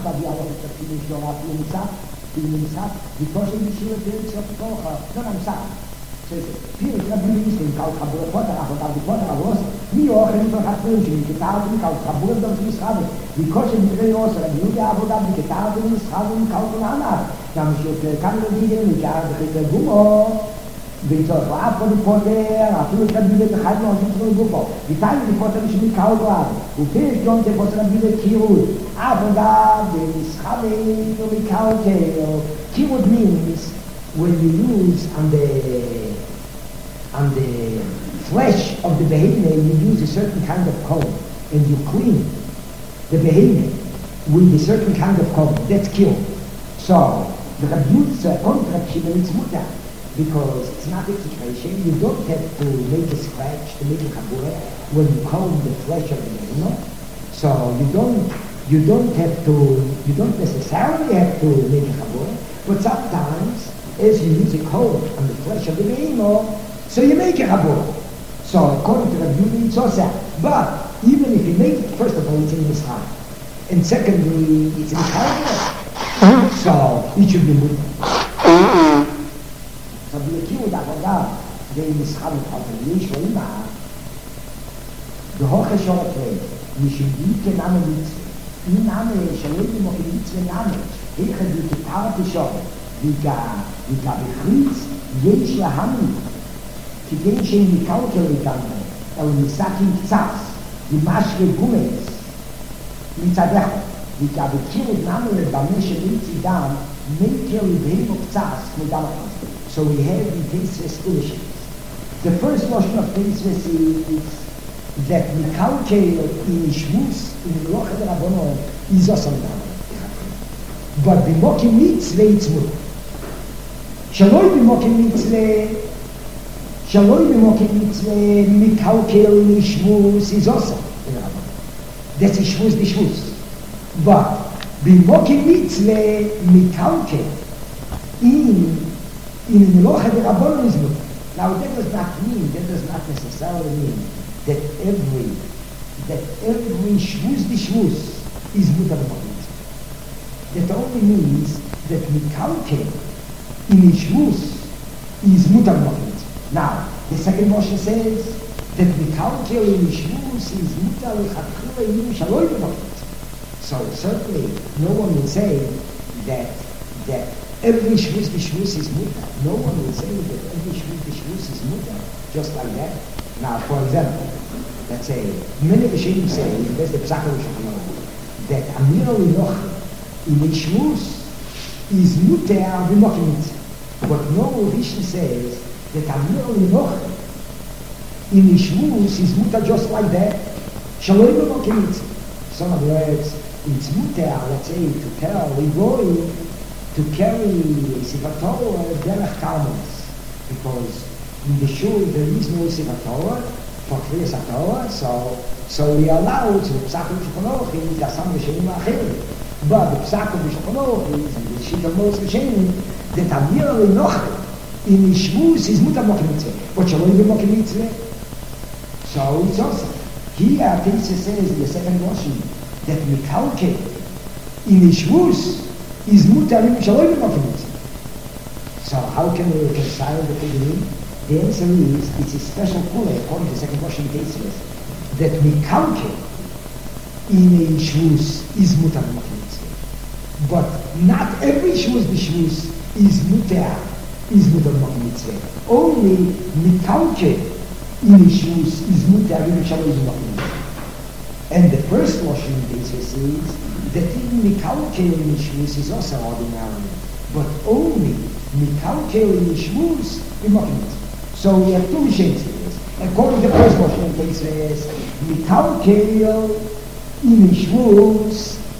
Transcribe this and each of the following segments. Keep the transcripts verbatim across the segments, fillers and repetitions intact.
Rambam, die auch nicht viel ist, aber viel ist ab, viel ist ab, die Kosche die Schuhe für uns auf die Koche, dann am Sack. So ist es. Viel ist Rabbi ist, den Kaut Chabur, Potter, aber da die Potter, aber was? Wie auch, wenn ich noch hat Wünschen, die Gitarre, die Kaut Chabur, das ist Rabbi. Die Kosche mit drei Oster, die Jude, aber da die Gitarre, die ist Rabbi, die Kaut und Anna. Da muss ich auf kann ich die gehen, ich habe die Gummo. Wenn so war von der Potter, afür kann die der Heim und so Gummo. Die Teile die Potter nicht mit Kaut haben. Und viel kommt der Potter wieder Kirut. Aber da, wenn es Rabbi, so mit Kaut, Kirut means when you use on the on the flesh of the behemoth, you use a certain kind of comb, and you clean the behemoth with a certain kind of comb. That's killed. So the Rabbi's contraction is mutter, because it's not execution. You don't have to make a scratch to make a kabura when you comb the flesh of the behemoth. So you don't you don't have to you don't necessarily have to make a kabura, but sometimes as you use a comb on the flesh of the behemoth, so you make a chabur. So according to Rabbi Yehuda, it's also. But even if you make it, first of all, it's in Mitzrayim, and secondly, it's in Chaldean. So it should be good. So the Akiva Davodah, the Mitzrayim Chaldean, Yeshua Ima, the Hoche Shoratre, Yeshua Name Mitzvah, in Name Shalom Mochi Mitzvah Name, Hecha di Kitar Tishor, Vika Vika Bechritz, Yesh Lahami. כדי שניקלקל לגמרי, אלא ניסקים קצת, ומשרה גומץ, מצדך, וכבקיר את נמר במה שמצידם, מקל לבהמו קצת, כמו דם אחד. So we have in Pesach illusions. The first notion of Pesach is that nikalkel in Shvus, in Melocha D'Rabbanon, is also dam. But b'mokim mitzvah it's mutter. Shaloi b'mokim mitzvah, Shaloi b'mokim mitzvah, mikalkel in Shvus is also in Rabbanon. That's a Shvus the Shvus. But b'mokim mitzvah, mikalkel in in Melocha D'Rabbanon is mutter. Now that does not mean, that does not necessarily mean that every that every shvuz the shvuz is mutar b'mokim. That only means that mikalke in a shvuz is mutar b'mokim. Now the second Moshe says that mikalke in a shvuz is mutar l'chatchila in shaloi b'mokim. So certainly no one will say that that every shvuz the shvuz is mutar. No one will say that every shvuz the shvuz is mutar just like that. Now, for example, let's say, many Rishonim say, that's the Pesach Rishon, that Amir L'noch in a shvuz is mutar b'mokim mitzvah. But no Rishon says that Amir L'noch in a shvuz is mutar just like that, shaloi b'mokim mitzvah. So in other words, it's mutar, let's say, to tell a goy to carry Sefer Torah derech Talmuds, because in the shul there is no Sefer Torah for Kriyas HaTorah, so so we are allowed to the Pesach Rishon Aruch is the Asam Rishonim Acherim. But the Pesach Rishon Aruch is and the Shita Mos Rishonim that Amir L'noch in Shvuz is mutar b'mokim mitzvah, but shaloi b'mokim mitzvah. So it's also here Pesach says in the second version that mikalke in Shvuz is mutar shaloi b'mokim mitzvah. So how can we reconcile the two? The answer is it's a special kula according to the second version of Pesach that mikalke in a shvuz is mutar b'mokim mitzvah, but not every shvuz the shvuz is mutar is mutar b'mokim mitzvah. Only mikalke in a shvuz is mutar shaloi b'mokim mitzvah. And the first version of Pesach is that even mikalke in a shvuz is also ordinary, but only mikalke in a shvuz b'mokim mitzvah. So we have two Rishonim here. According to the first version of Pesach, mikalke in a shvuz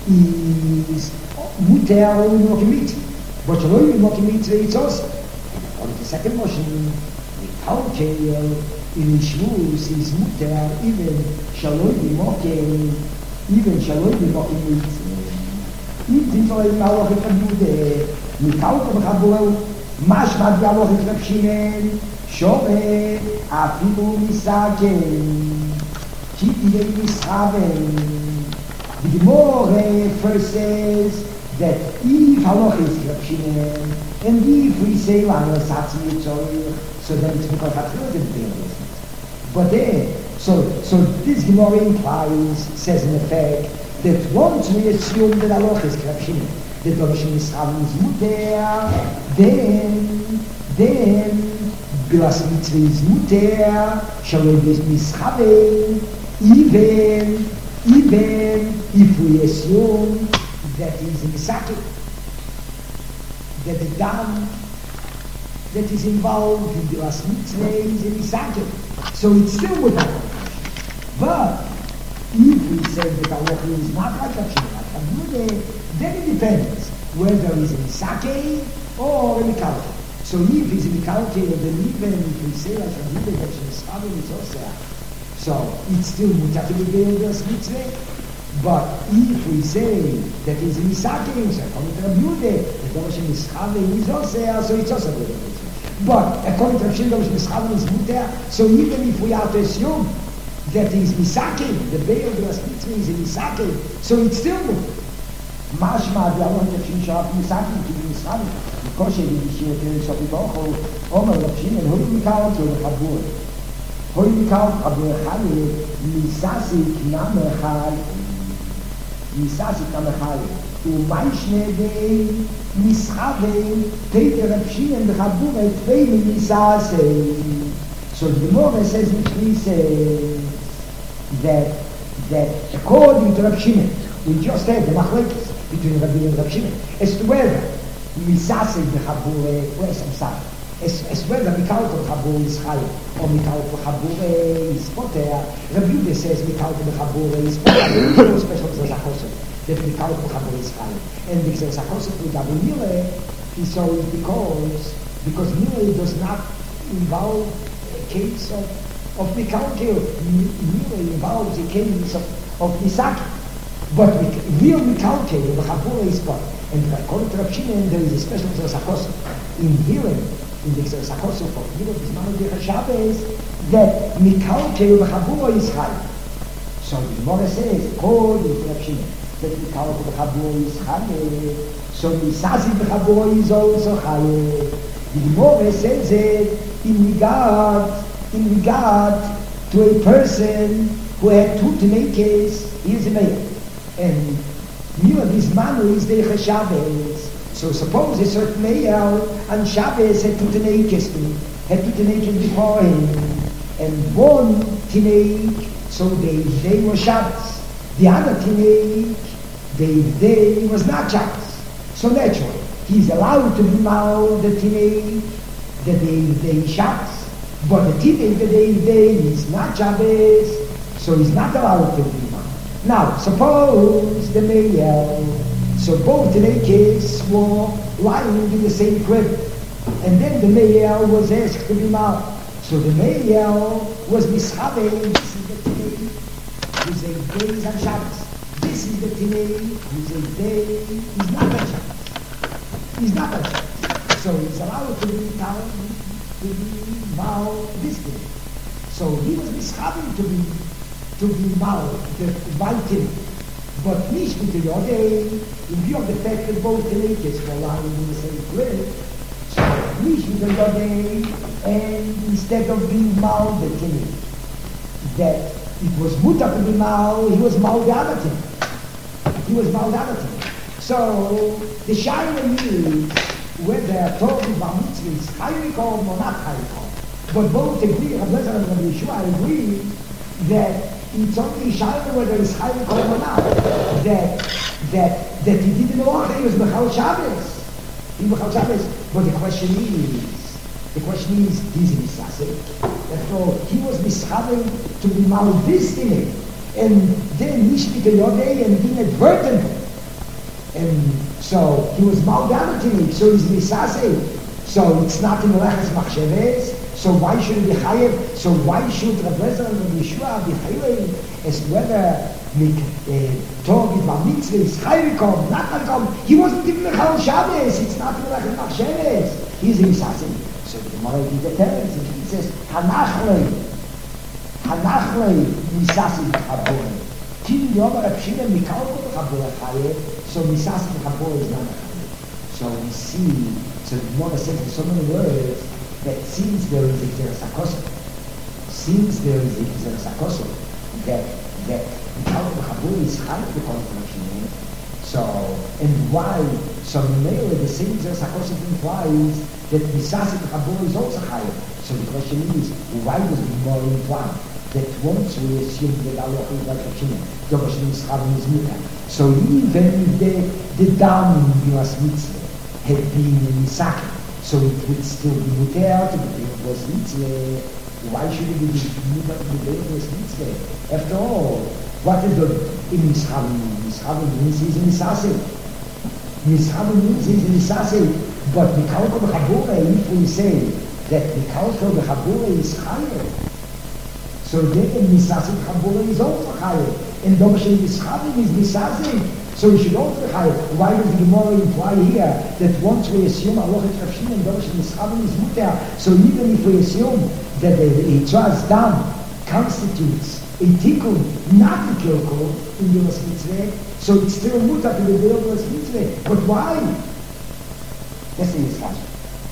is mutar b'mokim mitzvah, but shaloi b'mokim mitzvah it's also. According to the second version, mikalke in a shvuz is mutar even shaloi b'mokim even shaloi b'mokim mitzvah. If the Torah in our Yehuda, mikalke b'chabur, mashma dialogue in Reb Shimon, shove afilu misaken, ki yei mischaven, The Gemara first says that if halach is Krapshinen, and if we say Lana Satsi Yitzorich, so then it's because Hatchilot is being listened. But then, so, so this Gemara implies, says in effect, that once we assume that halach is Krapshinen, that Dovish Mischaven is Muter, then, then, Bilas Mitzvah is Muter, Shalom is Mischaven, even, even if we assume that he is a Misaki, that the dam that is involved in the last mitzvah is a Misaki. So it's still with halacha. But if we say that halacha is not like a Shemot, then it depends whether he's a Misaki or a Mikalke. So if he's a Mikalke, then even if we say like a Mikalke, that Shemot is also, so it's still mutar to be in the last mitzvah. But if we say that he's a Misaki, so according to Rabbi Yehuda, the Dovish Mischaven is also, so it's also good. But according to Rabbi Yehuda, Mischaven is muter, so even if we are to assume that he's Misaki, the Be'er of the Mitzvah is a Misaki, so it's still good. Mashma, the Allah of Shin Shah, Misaki, to be Mischaven, because he is here to be Sopi Bocho, Omer of Shin, and who Mikal to the Chabur. Who Mikal, Chabur Chali, Misasi, Kiname Chali, Misasi Kamachali, Umaischnede, Mischaven, Peter Rapshinen, the Chabure, Tvei Misasi. So the Gemara says which we say that that according to Rapshinen, we just had the machlekes between Rabbi and Rapshinen, as to whether Misasi the Chabure, where's some sign? As, as whether Mikal to Chabure is Chayim or Mikal to Chabure is Poter. Rabbi Yehuda says Mikal to Chabure is Poter. There is no special Zechosef that Mikal to Chabure is Chayim. And the Zechosef with Abu Mile is so because because Mile does not involve a case of of Mikal Keo. Mile involves a case of, of Misaki. But real Mikal Keo, the Chabure is Poter. And according to Rav Shimon, there is a special Zechosef in hearing. In the Sakosov of Europe is not the Shabbos that Mikalke Chaburo is high. So the Gemara says, according to Rav Shimon, that Mikalke Chaburo is high. So Misasi Chaburo is also high. The Gemara says it in regard, in regard to a person who had two teenagers. He is a male, and near this man is the Shabbos. So suppose a certain male on Shabbos had two teenagers, had two teenagers before him, and one teenage, so they they were Shabbos. The other teenage, they they was not Shabbos. So naturally, he's allowed to be mal the teenage, the day they Shabbos, but the teenage the day they is not Shabbos, so he's not allowed to be mal. Now suppose the male. So both teenagers were lying in the same crib. And then the male was asked to be married. So the male was mischaven. This is the teenage who's a day on Shabbos. This is the teenage who's a day is not on Shabbos. He's not on Shabbos. So he's allowed to be town to be married this day. So he was mischaven to be to be married, the white teenage. But nicht mit der Jode, in view of the fact that both teenagers were lying in the same grave, so nicht mit der Jode, and instead of being mal the teenage, that it was mutter to be mal, he was mal the other teenage. He was mal the other teenage. So the shayla is whether Torah Bar Mitzvah is Chayrikom or not Chayrikom. But both agree, Rabbi Lezer and Rabbi Yeshua agree that it's only Shaila whether it's Chayim Kol or not. That, that, that he didn't know that he was Bechal Shabbos. He was Bechal Shabbos. But the question is, the question is, he's a Misasek. Therefore, he was Mischaven to be Malvistinate. And then Nishmita Yodei and inadvertent. And so he was Malgamatinate. So he's Misasek. So it's not in the Lechas Machsheves. So why should he be chayev? So why should Rav Lezer and Rav Yeshua be chayev as whether Torah Bar Mitzvah is chayevikom, not chayevikom? He wasn't even Mechal Shabbos. It's not in the Lechas Machsheves. He's a Misasek. So the Gemara gives the teretz and he says Hanachlei, Hanachlei Misasek Chabure. Kin Yom Rapshina Mikalko Chabura Chaye, so Misas Chabura is not a Chaye. So we see, so the Gemara says in so many words, that since there is a Xeris HaKosov, since there is a Xeris HaKosov, that, that Mikalko Chabura is Chaye the Kontrapshina, so, and why, so mainly the same Xeris HaKosov implies that Misas Chabura is also Chaye. So the question is, why does the Gemara imply that once we assume that Allah is like a Shina, Dobashin is Chavim is Muta. So even if the, the Dam in Bilas Mitzvah had been in Isaac, so it would still be Muta to be Bilas Mitzvah. Why should it be Muta to be Bilas Mitzvah? After all, what is the in Mischavim? Mischavim means he's in Isase. Mischavim means he's in Isase. But Mikalko B'Chabura, if we say that Mikalko B'Chabura is higher, so then Misasim Chabura is also higher. And Dobashin Mischavim is Misasim. So we should also be higher. Why does the Gemara imply here that once we assume Allah is Rafshin and Dobashin Mischavim is Mutar, so even if we assume that the Yitzhak Dam constitutes a tikkun, not a kilkul in Bilas Mitzvah, so it's still Mutar to the Bilas Mitzvah. But why? That's the discussion.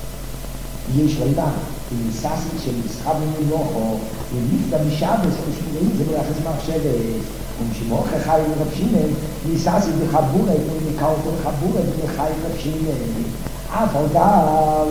יש לידן, אם ניססים שמסחבים מלוכו, וניפתה בשבס, ושמורים זה מלאכס מחשבת, ומשמוך חי רב שמעון, ניססים בחבורה, ונקע אותו בחבורה, וחי רב שמעון. אף הודל,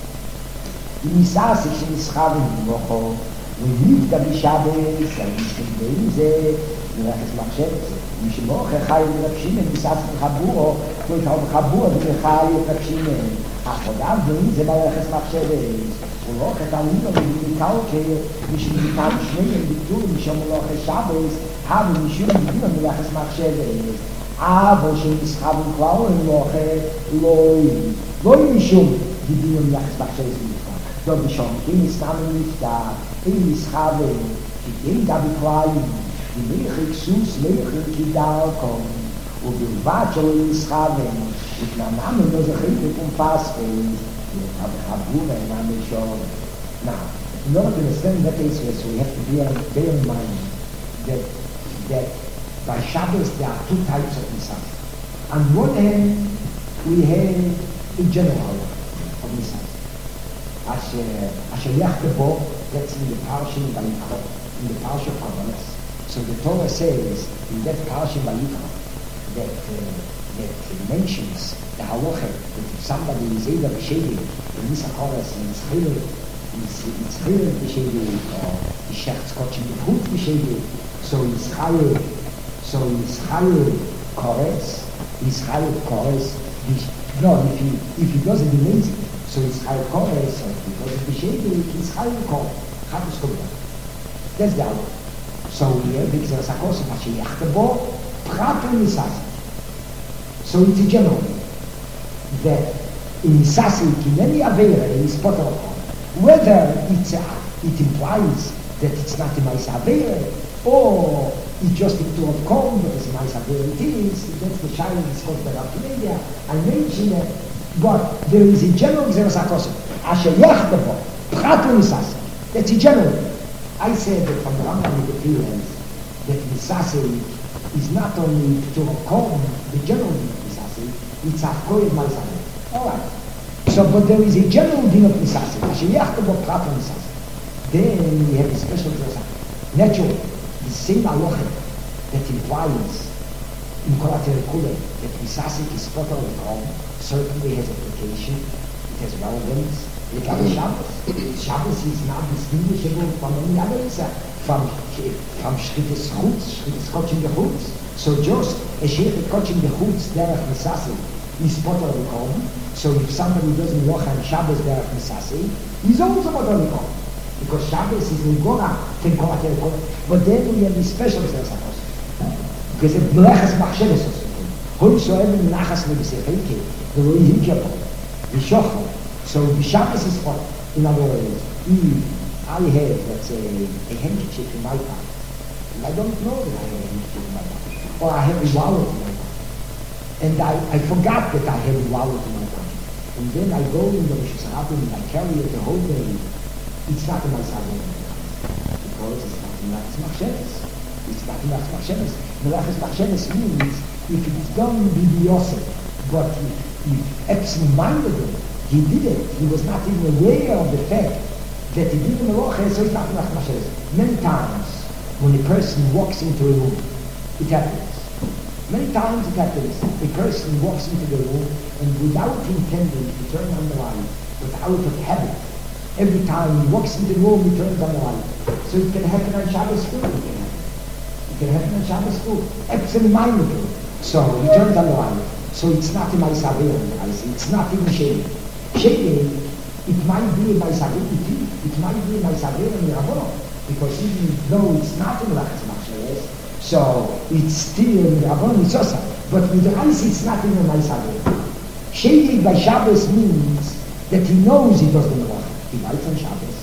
אם ניססים שמסחבים מלוכו, וניפתה בשבס, ושמורים זה מלאכס מחשבת, ומשמוך חי רב שמעון, ניססים בחבורה, ונקע בחבורה, וחי רב שמעון. Achodam doing the Malachas Machsheves. Uloch et Alino Mikalke, Mishum Mikal Shnei and Bitur, Mishum Uloch et Shabbos, have Mishum Bitur Malachas Machsheves. Avo Shem Yischav and Klau and Loche, Loi. Loi Mishum Bitur Malachas Machsheves. Do Mishum, in Istam and Nifta, in Yischav, in Gabi Klaim, in Mechik Sus, Mechik Kidalkom, ובלבד שלא יסחבן, ותנאמם לא זכית ופומפספן, וחברו ואינם ראשון. Now, in order to understand that case, so we have to bear, bear in mind that, that by Shabbos there are two types of Nissan. On one hand, we have a general of Nissan. Asher Yachtebo, that's in the Parashim Vayikra, in the Parashim Pavanas. So the Torah says, in that Parashim Vayikra, that uh, that mentions the halacha that if somebody is either b'shedi in Nisachoras in Tzchil in Tzchil b'shedi or Yishach Tzkochim b'chut b'shedi, so Yisrael so Yisrael kores Yisrael kores no if he if he doesn't be lazy so Yisrael kores or if he doesn't b'shedi Yisrael kores Chavis Kovda. That's the halacha. So here because there's a course of Mashiach the bo prat and Nisas. So it's a general that in Nisasi, in any Avera, in his Potter, whether it's a, it implies that it's not a Maisa Avera, or it's just a tour of Kom, but it's a Maisa Avera it is, that's the child that's called by Archimedia, I mentioned it, but there is a general Xeris HaKosov, Asher Yachdabo, Prat Nisasi, that's a general. I said that from the Rambam it appears that Nisasi is not only to come the general din of Nisasi, it's a koyed Maisane. Alright. So, but there is a general din of Nisasi, Asher Yachtabo Prat Nisasi. Then we have a special Xeris. Naturally, the same halacha that implies in Kolater Kule that Nisasi is spot on the home certainly has application, it has relevance. Look at the Shabbos. Shabbos is not distinguishable from any other Isaac. From, from Shritis Chutz, Shritis Kotchim Bechutz. So just a Shritis Kotchim Bechutz derech Nisasi is Potter Likom. So if somebody doesn't walk on Shabbos derech Nisasi, he's also Potter Likom. Because Shabbos is Ligora, Tenkora Tenkora. But then we have this special Xeris HaKosov. Because it's Melechas Machsheves also. Hoi Soeven Nachas Nebisecheke, the Roi Hikyapo, the Shochel. So the Shabbos is Potter. In other words, Eve. I have, let's say, a handkerchief in my pocket. And I don't know that I have a handkerchief in my pocket. Or I have a wallet in my pocket. And I, I forgot that I have a wallet in my pocket. And then I go in the Rosh Hashanah and I carry it the whole day. It's not in my salon. Because it's not in my Machsheves. It's not Melachas Machshavos. Melachas Machshavos means if it's done b'diyosef, but if, if absent-mindedly he did it, he was not even aware of the fact that he did the Melacha, so it's not Melachas Machshavos. Many times, when a person walks into a room, it happens. Many times it happens. A person walks into the room and without intending to turn on the light, but out of habit, every time he walks into the room, he turns on the light. So it can happen on Shabbos too. It can happen. It can happen on Shabbos too. Absent-mindedly. So he turns on the light. So it's not in my Savir, I see. It's not even shading. Shading, it might be in my Savir, it, it might be in my Savir and Rabbanah. Because even though it's not in Melachas Machshavos, so it's still in Rabbanah Mitzvah. But with the eyes, it's not in the Savir. Shading by Shabbos means that he knows he does the Melacha. He writes on Shabbos.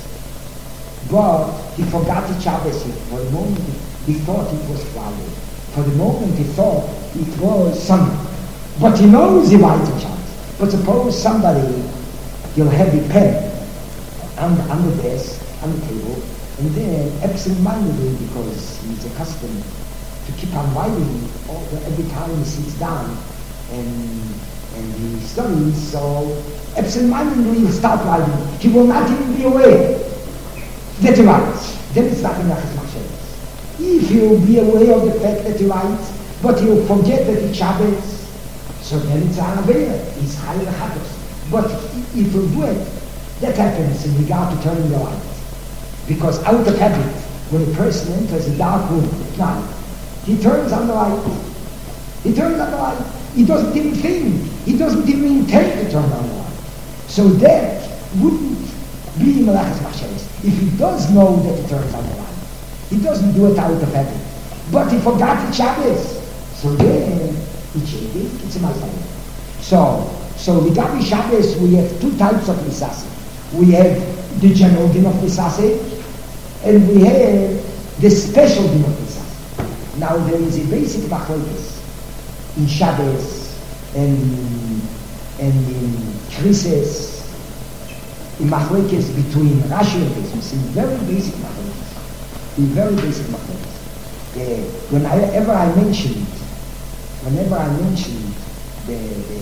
But he forgot the Shabbos. For the moment he thought it was cloudy. For the moment he thought it was sunny. But he knows he writes on Shabbos. But suppose somebody, you'll have a pen on, on the desk, on the table, and then absent-mindedly, because he's accustomed to keep on writing all the, every time he sits down and and he studies, so absent-mindedly he'll start writing. He will not even be aware that he writes. Then it's not Melachas Machshavos. If he'll be aware of the fact that he writes, but he'll forget that it's Shabbos, so then it's an Avera. He's higher Chatos. But if he'll do it, that happens in regard to turning the light. Because out of habit, when a person enters a dark room at night, he turns on the light. He turns on the light. He doesn't even think. He doesn't even intend to turn on the light. So that wouldn't be Melachas Machshavos. If he does know that he turns on the light, he doesn't do it out of habit. But he forgot the Shabbos. So then, it's shading, it's a Ma'aseh. So, so regarding Shabbos, we have two types of Misaseh. We have the general din of Misaseh, and we have the special din of Misaseh. Now there is a basic machlokes in Shabbos and and in Krises, in machlokes between Rashi and Tosfos, in very basic machlokes, in very basic machlokes. Uh, whenever I mentioned, whenever I mentioned the the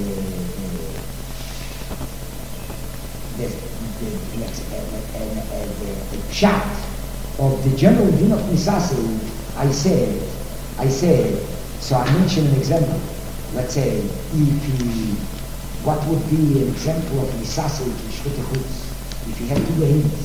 the, the, the, the, the, the pshat of the general din of Misaseh, I said, I said. So I mentioned an example. Let's say, if he, what would be an example of Misaseh to Shchutei Chutz? If he had two behemoths,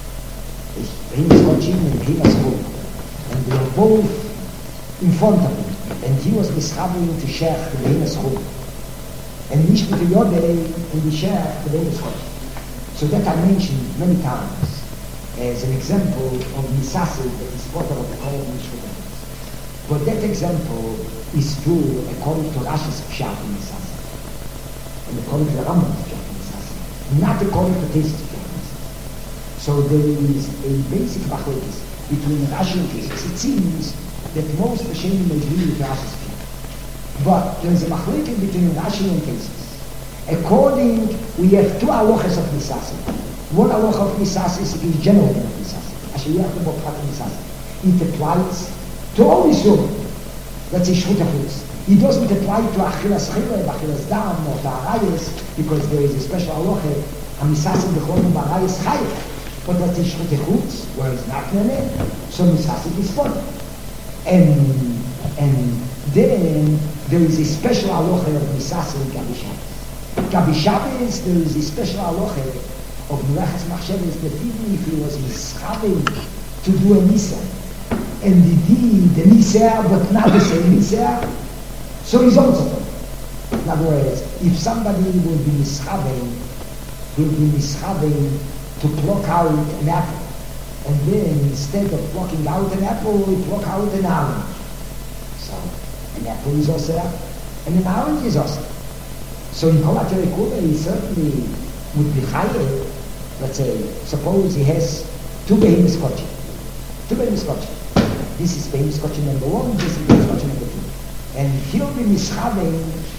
behemoth Kochim and behemoth Chum, and they were both in front of him, and he was mischabeling to Shech the behemoth Chum, and nicht mit the Yodei and the Shech the behemoth Kochim. So that I mentioned many times as an example of Misaseh that is part of the Kol Shchutei Chutz. But that example is true according to Rashi's Pshat in Misaseh, and according to the Rambam's Pshat in Misaseh, not according to Tosfos Pshat in Misaseh. So there is a basic machlokes between Rashi and Tosfos. It seems that most Rishonim agree with Rashi's Pshat, but there is a machlokes between Rashi and Tosfos. According, we have two halachas of Misaseh. One halacha of Misaseh is general of Misaseh. Asher yachnu bo prat Misaseh. It applies to all Yisroel. Let's say Shchutei Chutz. He doesn't apply to Achilas Chileh, Achilas Dam, or to Arayis, because there is a special halacha, Misaseh b'chol b'Arayis Chayef. But let's say Shchutei Chutz, where it's not Neneh, so Misaseh is fun. And, and then there is a special halacha of Misaseh in Gabi Shabbos. Gabi Shabbos, there is a special halacha of Melachas Machshavos that even if he was mischabeling to do a Misa, and the deed, the Niseh, but not the same Niseh, so he's also fun. In other words, if somebody will be mischabeling, will be mischabeling to pluck out an apple, and then instead of plucking out an apple, we pluck out an orange. So, an apple is also apple, and an orange is also. So in Kol HaTerei he certainly would be higher. Let's say, suppose he has two behemoth Kochim. Two behemoth Kochim. This is behemoth Kochim number one, this is behemoth Kochim number two. And he'll be mischabeling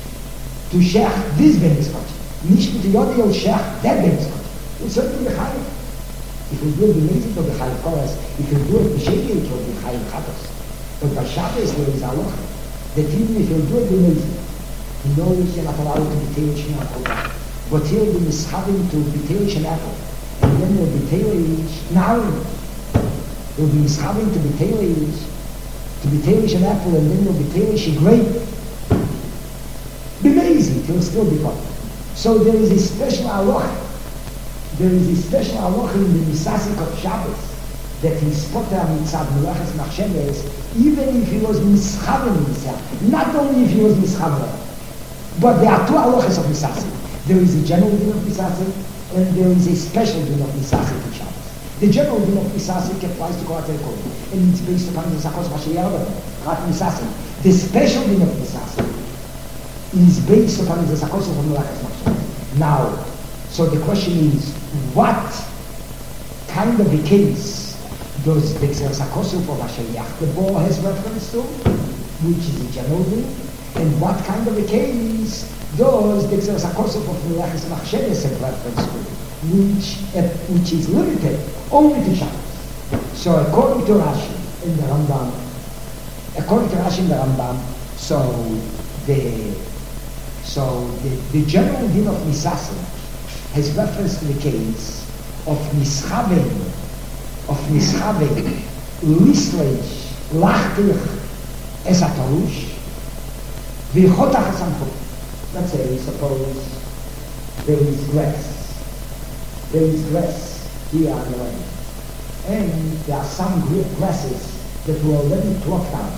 to Shech this behemoth Kochim. Nicht mit Yodei or Shech that behemoth Kochim. He'll certainly be higher. If we do it, the amazing to be higher chorus. If we do it, the Shegi, it will be higher Chatos. But by Shabbos there is halacha that even if you do it lazy, he knows you're not allowed to be teirish in Akodah. But he'll be mishaving to be teirish in apple. And then he'll be teirish in Aaron. He'll be mishaving to be teirish, to be teirish in apple, and then he'll be teirish in grape. Be lazy, he'll still be caught. So there is a special halacha. There is a special halacha in the Misasik of Shabbos that he's potter mitzad melachas machsheves, even if he was mischaven himself. Not only if he was mischaven, but there are two halachas of Misasik. There is a general din of Misasik, and there is a special din of Misasik of Shabbos. The general din of Misasik applies to Korat Ekol, and it's based upon the Zakos Vashiyarva, Korat Misasik. The special din of Misasik is based upon the Zakos of melachas machsheves. Now, so the question is, what kind of a case does the Xerxakosu for Vashayach the Bo has reference to, which is a general din, and what kind of a case does the Xerxakosu for Melachis Machsheves have reference to, which, uh, which is limited only to Shabbos. So according to Rashi in the Rambam, according to Rashi in the Rambam, so the so the, the general din of Misasik has reference to the case of Mischaven, of Mischaven, Lisleish, Lachtich, Esatorush, Vichotach Esamchut. Let's say, suppose there is grass. There is grass here on the land. And there are some great grasses that were already plucked out.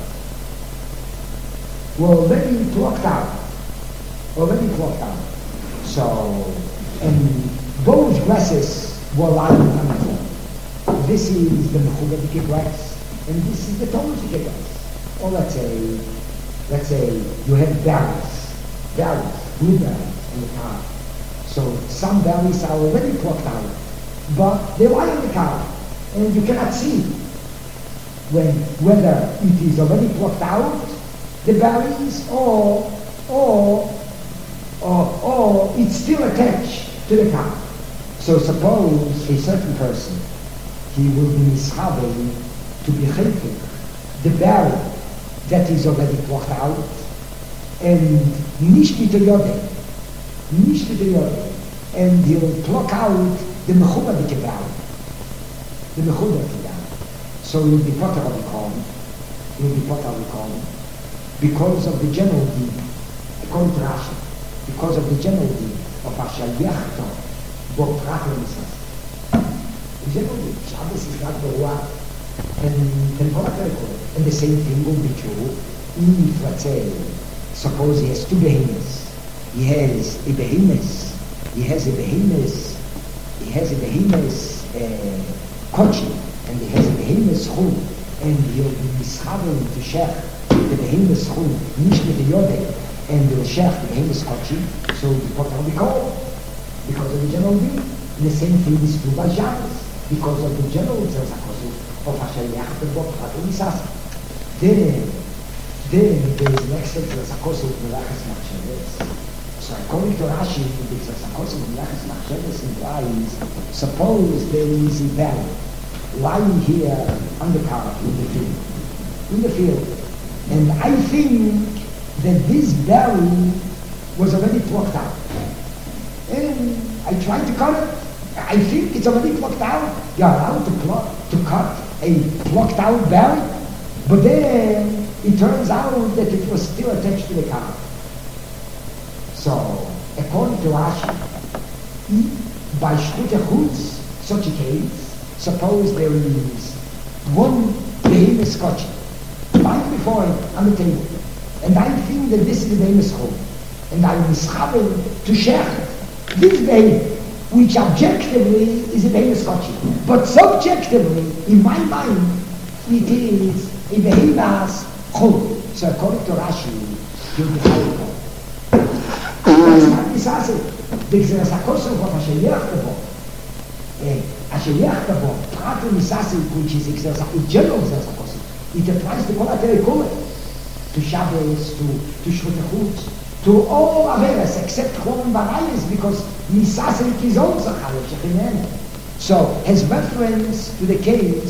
Were already plucked out. Already plucked out. So, and those grasses were lying on the floor. This is the Mechubedike grass, and this is the Talmudic grass. Or let's say, let's say you have berries, berries, blueberries in the car. So some berries are already plucked out, but they lie on the car, and you cannot see when whether it is already plucked out, the berries, or or or, or it's still attached to the car. So suppose a certain person, he will be mischaven to be chayfik, the berry that is already plucked out, and nicht mit der Yodeh, nicht mit der Yodeh, and he'll pluck out the mechubadike berry, the mechubadike berry. So he'll be potter of the corn, he'll be potter of the corn, because of the general deed, according to Rashi, because of the general deed of Asher Yachto, Bo Prater Misas. The general deed, Shabbos is not Beruah, and and the same thing will be true if, let's say, suppose he has two behemoths. He has a behemoth, he has a behemoth, he has a behemoth uh, kochi, and he has a behemoth schul, and he'll be mischaven to shech the behemoth schul, nicht mit the yodeh, and he'll shech the behemoth kochi, so the potter will be called, because of the general deed. The same thing is true by Shabbos, because of the general Zerzakosu of Hashayach the Bo Prater Misas. Then, then there is an extra Zerzakosu of Melachas Machsheves. So according to Rashi, the Zerzakosu of Melachas Machsheves implies, suppose there is a berry lying here on the car in the field, in the field, and I think that this berry was already plucked out, and I tried to cut it. I think it's already plucked out. You're allowed to pluck, to cut a plucked out berry, but then it turns out that it was still attached to the car. So, according to Rashi, by Shtute Chutz, such a case, suppose there is one behemoth scotch lying before it on the table, and I think that this is the behemoth hole, and I am mischaven to share this behemoth, which objectively is a behemoth scotch, but subjectively, in my mind, it is a behemoth chol. So according to Rashi, you'll be chayil. That's not misasik. Because a kosovo of Asher Yechtabo, Asher Yechtabo, Prater misasik, which is a general misasik, it applies to Kol HaTorah Kula, to Shabbos, to to Shtute Chutz, to all Averes except Chol and Barayis, because misasik is also Chayil Shechinenu. So his reference to the case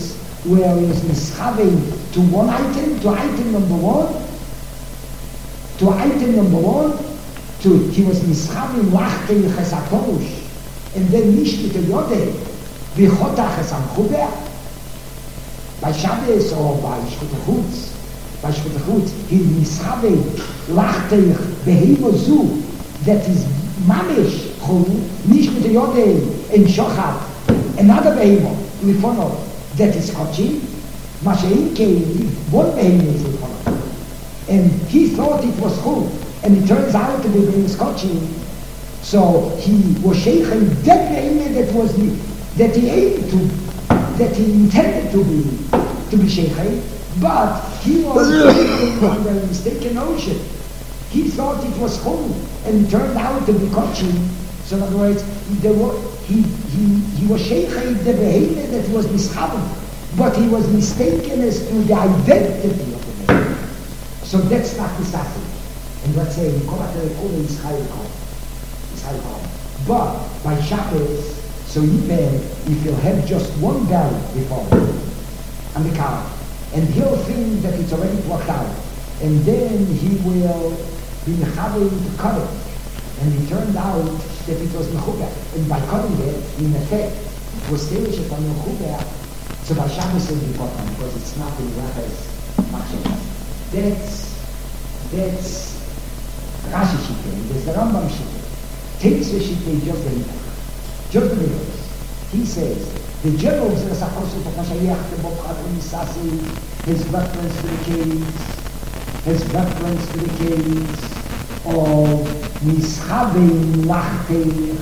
where he was mishaving to one item, to item number one, to item number one, to he was mishaving lachte chesatorush, and then nicht mit der Jode, wie chotach es am Chuber, bei Shabbos or bei Shkutachutz, bei Shkutachutz, he mishaving lachte behemo zu, that is mamish chulu, nicht mit der Jode, in Shochat, another behemo, lifono, that is kochi, mashein kein, one behemo is lifono. And he thought it was chulu, and it turns out to be being kochi. So he was sheikhing that behemo that was the, that he aimed to, that he intended to be, to be sheikhing, but he was under a mistaken notion. He thought it was chulu, and it turned out to be kochi. So in other words, there were, he, he, he was sheikhing the behemoth that was mischaven, but he was mistaken as to the identity of the behemoth. So that's not mischaven. And let's say, we call it the Israel call. Israel call. But by Shabbos, so even if he'll have just one bell before on the car, and he'll think that it's already blocked out, and then he will be mechaber to cut it. And it turned out that it was mechuber. And by cutting it, in effect, it was still from mechuber. So by Shabbos will be important because it's not in Rachas Machshavas. That's that's Rashi Shittim. There's the Rambam Shittim. Teitze Shittim is just the middle. Just the middle. He says the general of the Sachosu of Mashayach, the Bokhat Unisasi, his reference to the case, his reference to the case of Mischabein Lachtech.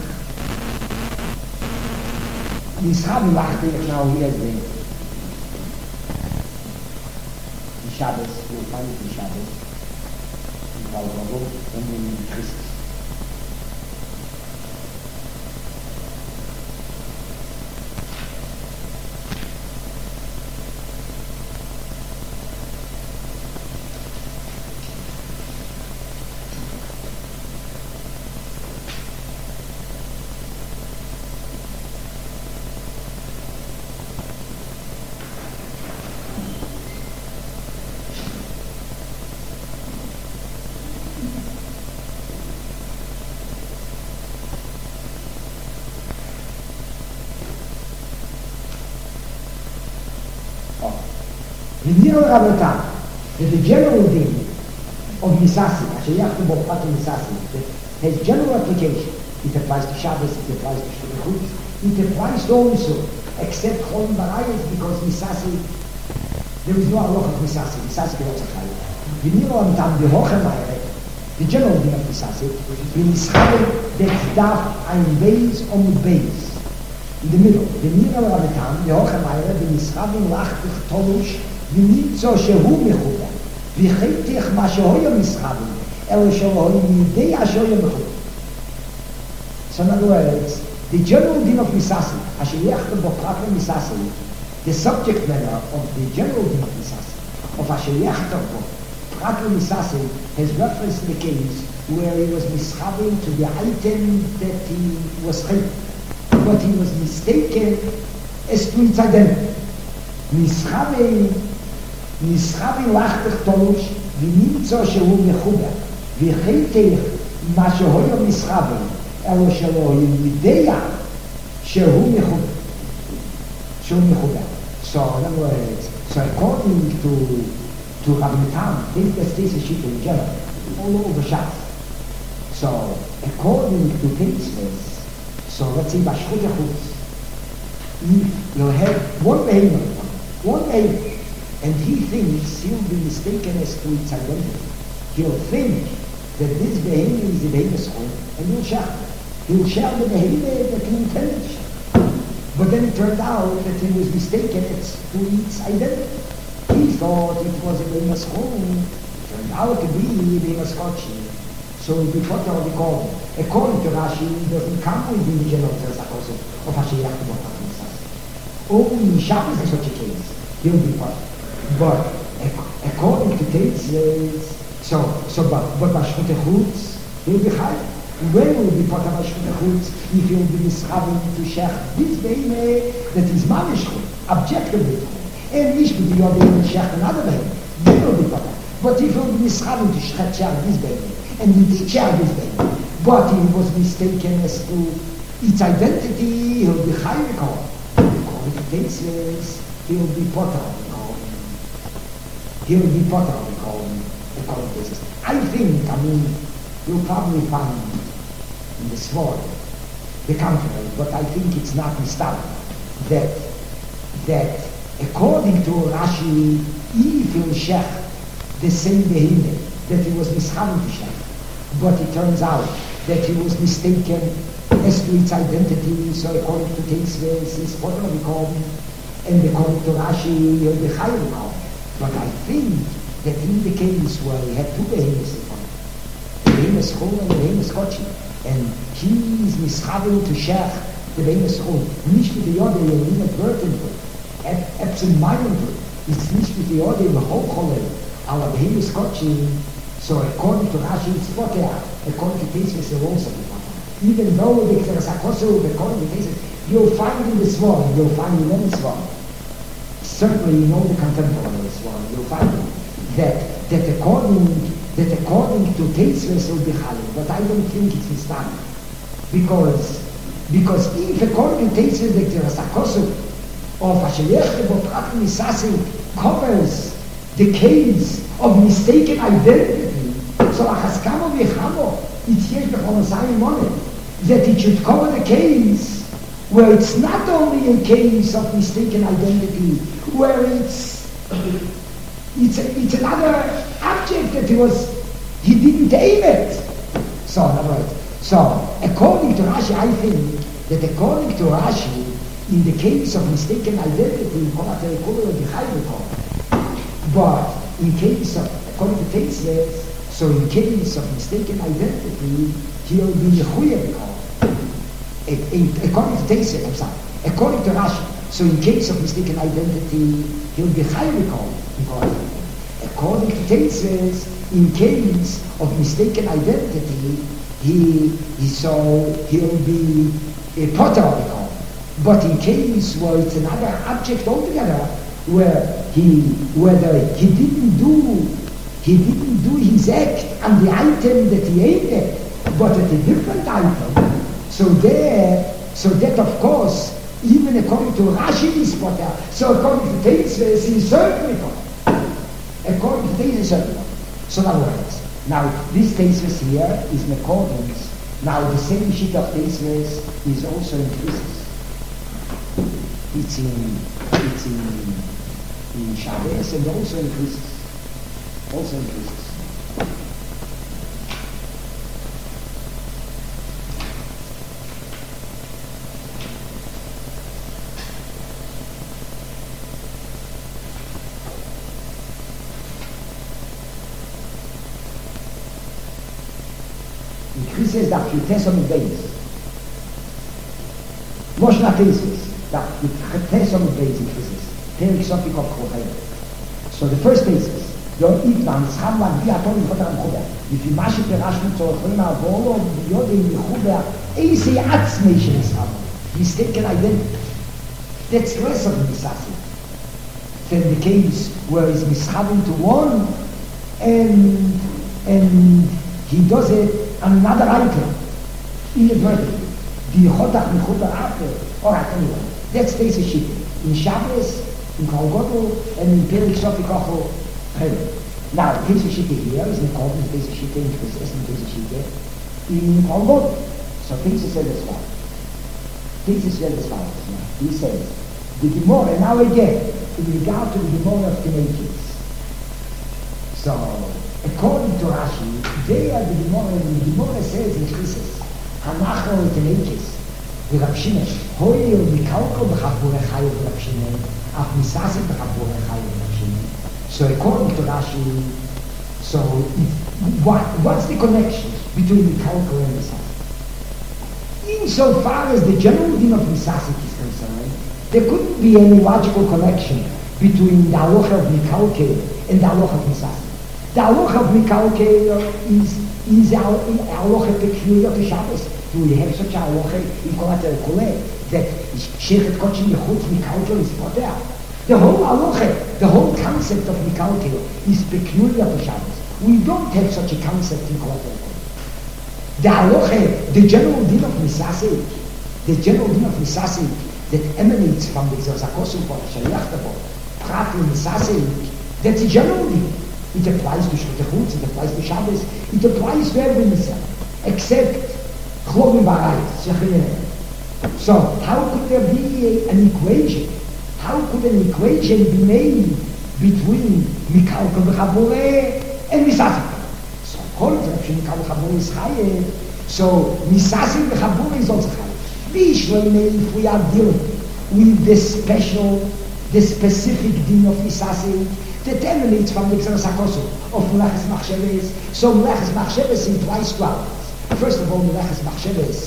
Mischabein Lachtech, now here's the the Shabbos, you'll find it in Shabbos, in Balrabo, and in Christus. The Niro Rabotan, that the general thing of Misasi, Ashayach to Bophat Misasi, has general application. It applies to Shabbos, it applies to Shulachutz, it applies to also, except Cholim Barayos, because Misasi, there is no halach of Misasi, Misasi cannot supply it. The Niro Rabotan, the Hochemayre, the general thing of Misasi, the Mischaber, that's daf ein base on the base. In the middle, the Niro Rabotan, the Hochemayre, the Mischaber Lachtech Tolush, ונמצא שהוא מחובר, וחייתך מה שהויה מסחבים, אלא שהויה מידי שהויה מחובר. So in other words, the general din of Misasi, אשר יחתם בו פרט למסאסי, the subject matter of the general din of Misasi, of אשר יחתם בו פרט למסאסי, has reference to the case where he was mischaving to the item that he was chayt, but he was mistaken as to its identity. Mischaving נסחבי לחתך תולוש ונמצא שהוא מחובר וחייתך מה שהויה מסחבי אלו שלא יודע שהוא מחובר שהוא מחובר. So in other words, so according to to Rabbi Tam, this is a sheet in general all over Shabbos. So according to this, so let's say Bashchutachutz, if you have one behemoth, one behemoth, and he thinks he'll be mistaken as to its identity. He'll think that this behemoth is the behemoth's home, and he'll share. He'll share the behemoth that he intended to share. But then it turned out that he was mistaken as to its identity. He thought it was a behemoth's home. It turned out to be a behemoth's kochi. So we thought what we call, according to Rashi, it doesn't come with the general Tzarech of Hashayach to Bophat Misasi. Only Shabbos is such a case. He'll be part. But according to Teitz, so so but but Bashchutachutz he'll be high. When will be part of Bashchutachutz if he'll be mishaving to shech this behemoth that is manishchut, objectively, And nicht mit the Yodei and Shech and other baby. They will be potter. But if he will be mischalim to share this baby, and he did share this baby, but he was mistaken as to its identity, he will be chayvikol. According to cases, he will be potter. He will be potter, according to cases. I think, I mean, you'll probably find in the sword the contrary, but I think it's not mistaked that that according to Rashi, if he'll shech the same behemoth that he was mischalim to shech, but it turns out that he was mistaken as to its identity, so according to Teisves, he's potter become, and according to Rashi, he'll be chayil become. But I think that in the case where he had two behemoths in front of him, the behemoth chol and the behemoth kochi, and he is mischalim to shech the behemoth chol, nicht mit der Yodei, and inadvertently, absent-mindedly, it's nicht mit der Yodei, the whole cholel, aber behemoth kochi, so according to Rashi, it's potter, according to Teisves, he'll also be potter. Even though the Kteresakosu, according to Teisves, you'll find in the swan, you'll find in any swan. Certainly in all the contemporary swan, you'll find that that according that according to Teisves will be chalim, but I don't think it's mistake, because because if according to Teisves the Kteresakosu of Hashayech Botrat Misasi covers the case of mistaken identity, so Achaskamo V'Chamo, it's yesh b'chol Asayim Monet, that it should cover the case where it's not only a case of mistaken identity, where it's it's a, it's another object that he was he didn't aim at. So in other words, so according to Rashi, I think that according to Rashi, in the case of mistaken identity, but in case of according to Teisves, so in case of mistaken identity, he'll be mechuyev. According to Teisves, I'm sorry, according to Rashi, so in case of mistaken identity, he'll be chayvikol. According to Teisves, in case of mistaken identity, he, he so he'll be a potter. But in case where it's another object altogether, where he whether he didn't do he didn't do his act on the item that he aimed at, but at a different item. So there, so that of course, even according to Rashi is potter. So according to Teisves, he is certainly potter. According to Teisves, certainly potter. So now words. Now this Teisves here is in accordance. Now the same sheet of Teisves is also in Christus. It's in it's in in Shabbos and also in Christus. Also in Christus. In Christus darf you test on the base. Mosh na Teisves. That the test on the base in Christus. Terik Sopik of Kochayim. So the first Teisves. Your Itman, Schamlan, Viaton, Chotam Chober. If you mash it, Rash Mitzor, Chorima, Volo, Yodin, Yehuber, Eisi Atzmation is Hamon. Mistaken identity. That's less of Misasi than the case where he's mishaving to one and and he does it on another item. Inadvertently. The Chotach Mechuber after. Alright, anyway. That's Teisves Shittim. In Shabbos, in Kolgoto, and in Perik Sopikocho. Now, Teisves Shittim here is in accordance with Teisves Shittim, in Christus and Teisves Shittim, in Kolgoto. So Teisves says as well. Teisves says as follows. He says, the Gemara, now again, in regard to the Gemara of Tenekis. So, according to Rashi, there the Gemara, the Gemara says in Christus, Hanachro Tenekis, the Rav Shimon, Hoyo Mikalko b'chapure chayo Rav Shimon, Af Misasi b'chapure chayo Rav Shimon. So according to Rashi, so if, what, what's the connection between Mikalko and Misasi? Insofar as the general din of Misasi is concerned, there couldn't be any logical connection between the halacha of Mikalko and the halacha of Misasi. The halacha of Mikalko is is a halacha peculiar to Shabbos. Do we have such a halacha in Kolat HaKoleh that Shechet Kochim Yechutz Mikalko is potter? The whole halacha, the whole concept of Mikalkel is peculiar to Shabbos. We don't have such a concept in Kolatel. The halacha, the general din of Misasik, the general din of Misasik that emanates from the Zakosim for Shaliachtabo, Prat in Misasik, that's a general din. It applies to Shvutechutz, it applies to Shabbos, it applies to every Misa, except Chlorim Barayt. So, how could there be a, an equation? How could an equation be made between Mikalkel v'Chabure and Misasik? So, Kol Zerach Mikalkel v'Chabure is Chayev, so Misasik v'Chabure is also Chayev. If we are dealing with the special, the specific din of Misasik, that emanates from the Xenos HaKosov of Meleches Machsheves. So Meleches Machsheves implies two elements. First of all, Meleches Machsheves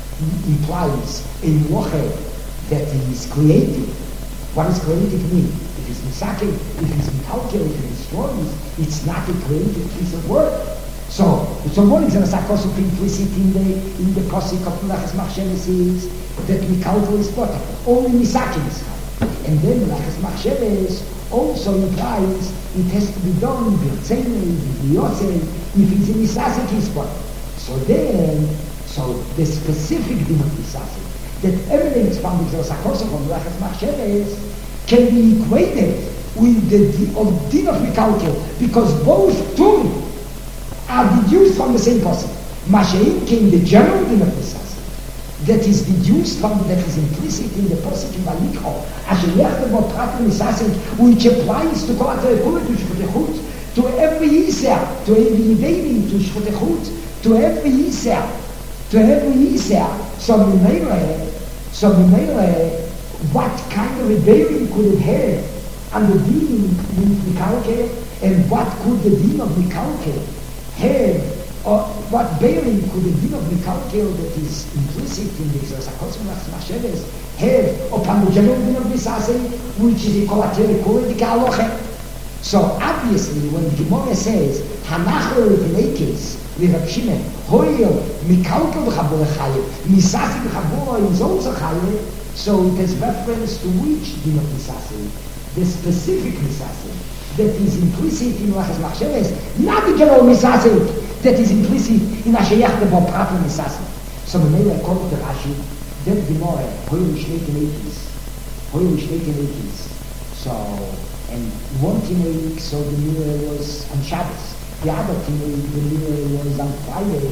implies a moche that is creative. What does creative mean? If it's Misake, if it's Mikalkel, if it's stories, it's not a creative piece of work. So, so what is Xenos HaKosov implicit in the in the Kosik of Meleches Machsheves is that Mikalkel is potter. Only Misake is high. And then Meleches Machsheves also implies it has to be done b'rtzeinei, b'yosei, if it's in Misasik is what. So then, so the specific din of Misasik that emanates from the Xenos HaKosov from Meleches Machsheves can be equated with the din of Mikalkel, because both two are deduced from the same Kosik. Mashein came the general din of Misasik that is deduced from, that is implicit in the Posik in Valikho, Asher Yechtebo Prat Misasik, which applies to Kol HaTorah to Shvutechut, to every Yisr, to every Yidei, to Shvutechut, to every Yisr, to every Yisr. So Mimele, so Mimele, what kind of a bearing could it have on the din with Mikalkel, and what could the din of Mikalkel have? Or what bearing could the din of Mikalkel that is implicit in the Xenos HaKosov Machsheves have upon the general din of Misasik, which is a kolater koredik halacha? So obviously, when the Gemara says Hanachol v'leikes v'Rab Shimon hoyel Mikalkel v'Chabure chayev, Misasik v'Chabure is also chayev, so it has reference to which din of Misasik? The specific Misasik that is implicit in Meleches Machsheves, not the general Misasik that is implicit in Asher Yechtebo Prat Misasik. So the Mele according to Rashi, that Gemara, hoyel Shneiken Eikis, hoyel Shneiken Eikis. So, and one Tinei, so the Mele was on Shabbos. The other Tinei, the Mele was on Friday.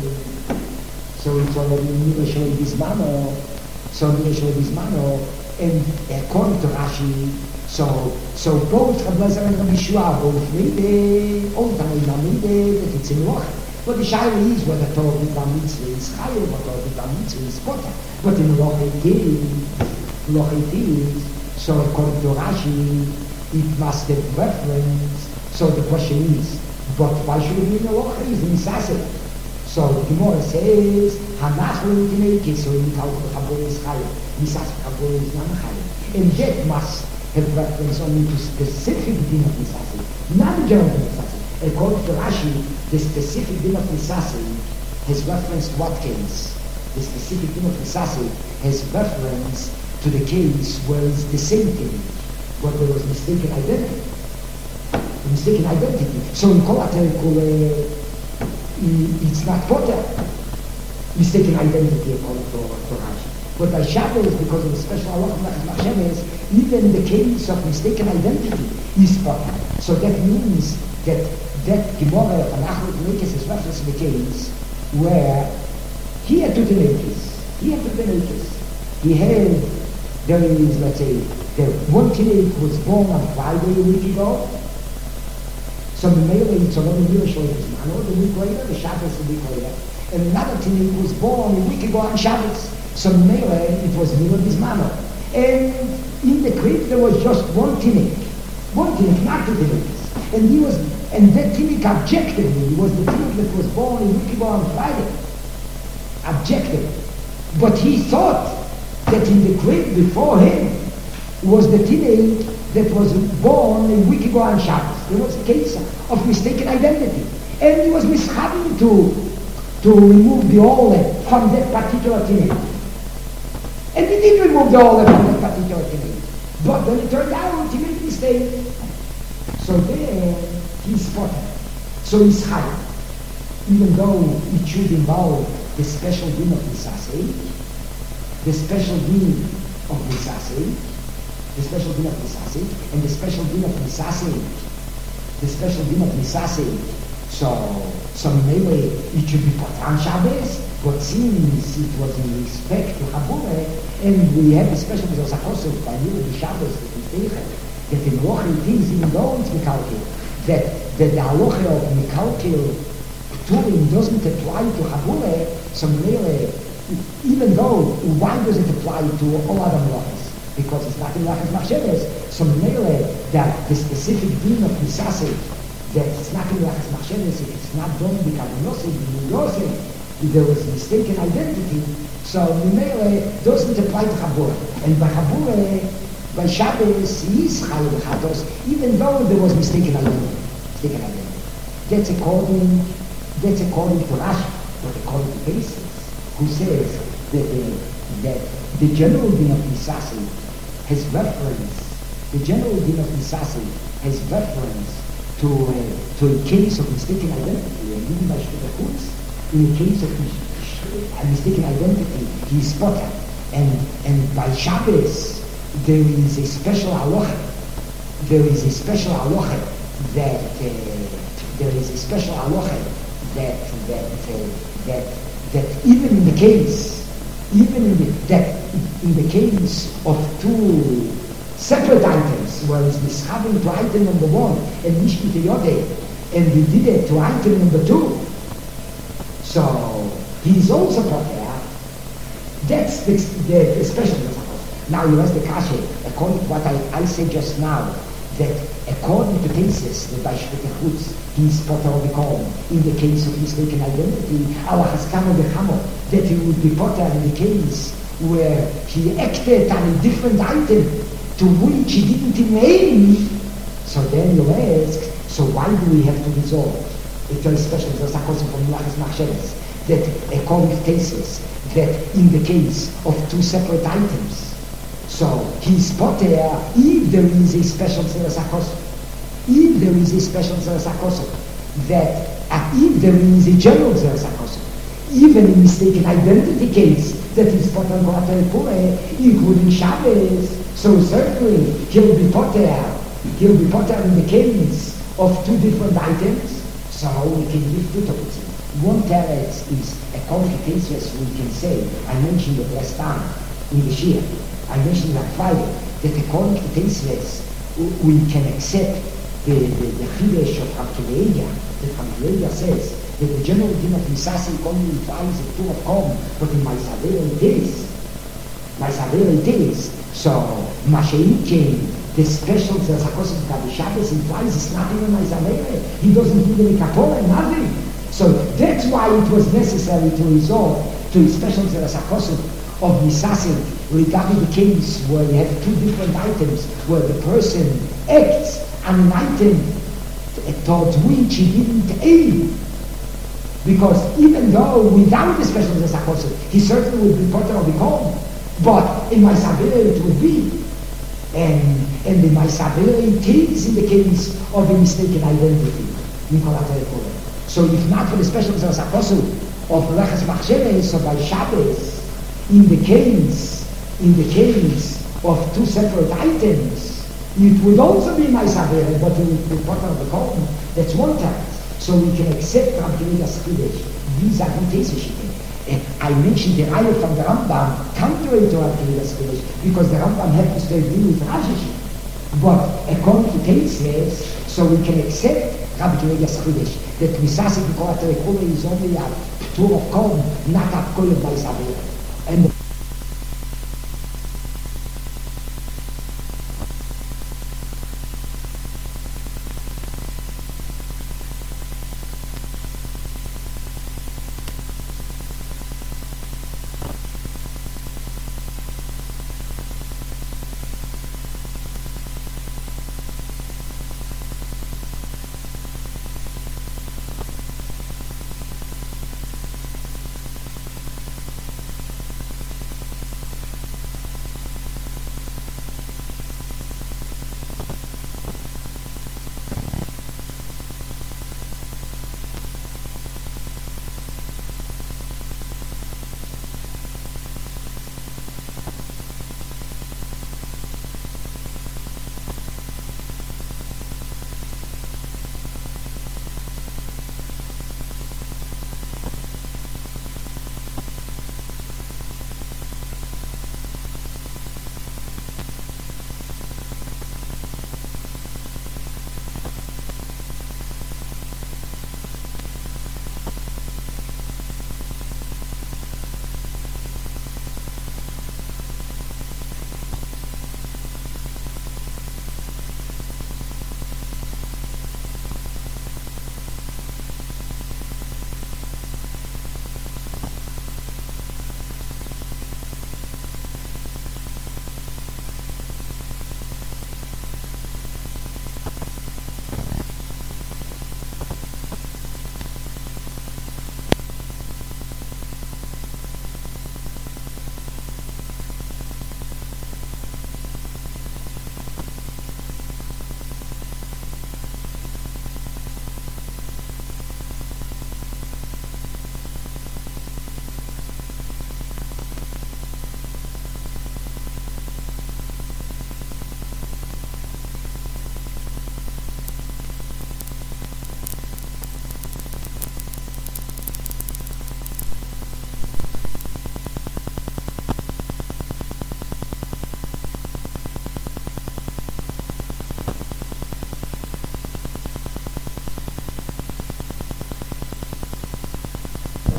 So it's already Mele Shalei Bismano. So Mele Shalei Bismano, and according to Rashi, So, so both Rabbi Lezer and Rabbi Shua, both made it, all the time made it, that it's in Loch. But the Shaila is whether Torah B'Bar Mitzvah is Chayev, or Torah B'Bar Mitzvah is Potter. But in Loch it is, Loch it is, so according to Rashi, it must have reference. So the question is, but why should it be in the Loch? It is in Misasek. So the Gemara says, Hanachol v'Tinei, so in Mikalkel Chabure is Chayev, Misasek Chabure is not Chayev. And that must have reference only to specific din of Misasik, not the general din of Misasik. According to Rashi, the specific din of Misasik has reference to what case? The specific din of Misasik has reference to the case where it's the same thing, where there was mistaken identity. Mistaken identity. So in Kol HaTorah, it's not Potter. Mistaken identity according to, to Rashi. But by Shabbos, because of the special halacha of Meleches Machsheves, even the case of mistaken identity is Potter. So that means that that Gemara of Hanachol v'leikes is reference to the case where he had two teenagers. He had two teenagers. He had, there is, let's say, the one teenager was born on Friday a week ago. So the male it's already Mila Shloim Zmano, the week later, the Shabbos a week later. And another teenager was born a week ago on Shabbos. So Mele, it was Mila Bismano. And in the crib there was just one teenage. One teenage, not two teenagers. And he was, and that teenage objected me. He was the teenage that was born a week ago on Friday. Objected. But he thought that in the crib before him was the teenage that was born a week ago on Shabbos. There was a case of mistaken identity. And he was mishaving to, to remove the olive from that particular teenage. And he did remove the olive from that particular teenage. But then it turned out he made a mistake. So then he's spotted. So he's high. Even though it should involve the special din of Nisasei, the special din of Nisasei, the special din of Nisasei, and the special din of Nisasei, the special din of Nisasei. So, so maybe it should be Patran Shabbos, but since it was in respect to Chabure, and we have a special din of Apostle by you the Shabbos that we take that the Halacha things even though it's Mikalkil, that, that the Halacha of Mikalkil Turim doesn't apply to Chabure, so maybe even though, why does it apply to all other Malachas? Because it's not in Malachas Machsheves, so maybe that the specific din of Nisasei, that it's not in Malachas Machsheves, if it's not done because Yosef, Yosef, there was mistaken identity, so maybe doesn't apply to Chabure. And by Chabure, by Shabbos, he is Chayil Chatos, even though there was mistaken identity. Mistaken identity. That's according, that's according to Rashi, but according to Basis, who says that the, that the general din of Nisasei has reference, the general din of Nisasei has reference to, uh, to a case of mistaken identity, and even by Shtetachutz, in a case of a mistaken identity, he is spotted. And, and by Shabbos, there is a special halacha, there is a special halacha that, uh, there is a special halacha that, that, uh, that, that even in the case, even in the, that in the case of two separate items, whereas this happened to item number one and Mishkite Yode, and we did it to item number two, so he's also put there. That's the, the, the special. Now you ask the kasha, according to what I, I said just now, that according to cases that by Shtetachutz, he's potter of the corn, in the case of mistaken identity, Allah has come on the hammer, that he would be potter in the case where he acted on a different item to which he didn't name. So then you ask, so why do we have to resolve? It's very special, there's a question from Malachas Machsheves, that according to cases, that in the case of two separate items, so he's potter if there is a special zeres hakosov, if there is a special zeres hakosov, that uh, if there is a general zeres hakosov, even in mistaken identity case, that is potter potter pure, including Shabbos, so certainly he'll be potter, he'll be potter in the case of two different items, so we can give two topics. One teretz is a complicated, we can say, I mentioned it last time in the Shia, I mentioned that Friday, that according to Teisves, we can accept the, the, the Chidesh of Hamkileia, that Hamkileia says that the general din of Nisasei only implies a two of Kom, but in Maisaver it is. Maisaver it is. So, Masheikin, the special Zerzakosim Gabi Shabbos implies it's not even Maisaver. He doesn't give any Kapora, nothing. So that's why it was necessary to resort to a special Zerzakosim of Nisasei regarding the case where you have two different items, where the person acts on an item towards which he didn't aim. Because even though without the special Zerzakosim, he certainly would be potter of the corn, but in Maisaver it would be. And, and in Maisaver it is in the case of a mistaken identity. So if not for the special Zerzakosim of Malachas Machsheves, so by Shabbos, in the case, in the case of two separate items, it would also be Maisaver, but it would be potter of the corn. That's one time. So we can accept Rabbi Yehuda's Chidesh vis-a-vis Teisves. And I mentioned the ayah from the Rambam, contrary to Rabbi Yehuda's Chidesh, because the Rambam happens to agree with Rashi. But according to Teisves, so we can accept Rabbi Yehuda's Chidesh, that Nisasei B'Korat Rekule is only a p'tur of corn, not a kol of Maisaver. And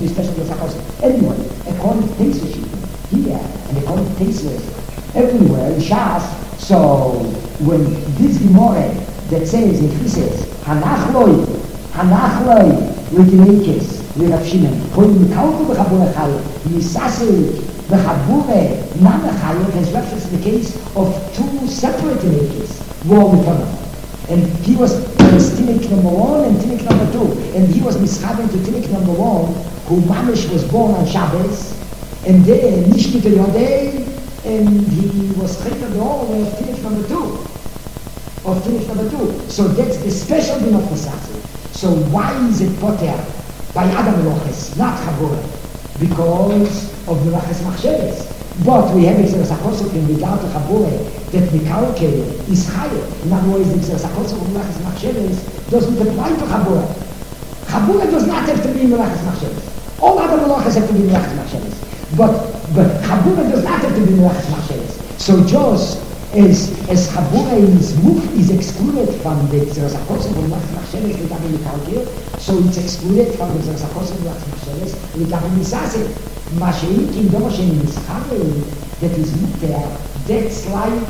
be special to Sakos. Anyway, according to Tesis here, and according to Tesis everywhere in Shas, so when this Gemara that says, if he says, Hanachloi, Hanachloi, Ritinekes, Rav Shimon, Kol Mikalko B'Chabura Chayot, Yisasei B'Chabura Nana Chayot has reference to the case of two separate Tinekes, war with one another. And he was, was Tinek number one and Tinek number two. And he was mischaven to Tinek number one, who Mamish was born on Shabbos, and then Nishkita Yodei, and he was treated all of Tinek number two. Of Tinek number two. So that's the special din of Nisasi. So why is it poter by Adam Meloches, not Chabura? Because of the Meloches Machsheres. But we have Exeras HaKosov in regard to Chabura that Mikalke is higher. In other words, the Exeras HaKosov of Meloches Machsheres doesn't apply to Chabura. Chabura does not have to be in Meloches Machsheres. All other Meloches have to be in Meloches Machsheres. But, but Chabura does not have to be in Meloches Machsheres. So just as, as Chabura is, is excluded from the Exeras HaKosov of Meloches Machsheres regarding Mikalke, so it's excluded from the Exeras HaKosov of Meloches Machsheres regarding Nisasi. Mashiach דבר שנסחרים, that is muter, that's like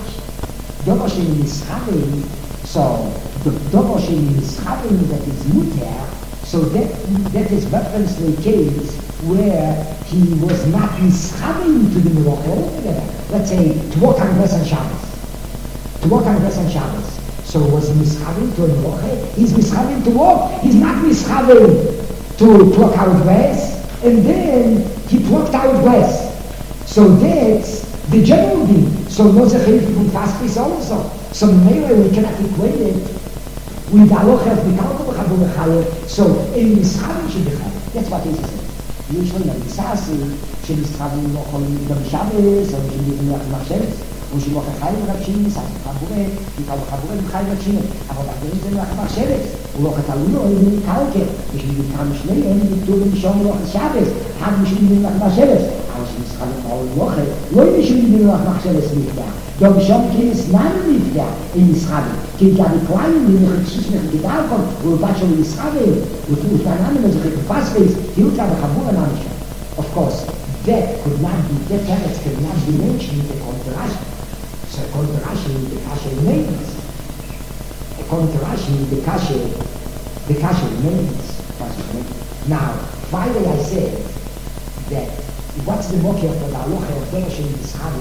דבר שנסחרים, so the דבר שנסחרים that is muter, so that that is reference to a case where he was not nischarim to the melacha altogether. Let's say to walk on grass on Shabbos, to walk on grass on Shabbos. So was he nischarim to a melacha? He's nischarim to walk. He's not nischarim to pluck out grass. And then he plucked out grass. So that's the general thing. So no zechayim from Faspis also. So maybe we cannot equate it with halacha of Mikalko B'Chabura Chayot. So in Mischarim should be Chayot. That's what he says. Usually in Misasi, should Mischarim לא יכולים גם בשבס, או should be מחשבת, או שלא חיים רבשים Misasi. Chabura, Mikalko B'Chabura בחיים רבשים. אבל אחרים זה לא מחשבת. הוא לא חתלו לו, הוא מקלקל. בשביל כמה שניהם, ביטור ומשום לא חשבת. אחד בשביל מחשבת. אבל שמשחקים בעול מוחד, לא בשביל מחשבת נפגע. doch schon keines Namen nicht da in Israel. Geht ja die Kleinen, die noch nicht mehr gedacht haben, wo war schon in Israel, und du dein Name, wenn du gefasst bist, hielt aber Chabura Name schon. Of course, that could not be, that parents could not be mentioned in the Kontrash. So Kontrash in the Kasha remains. A Kontrash in the Kasha, the Kasha remains. Now, finally I said that what's the mocker for the halacha of Dorosh in Israel?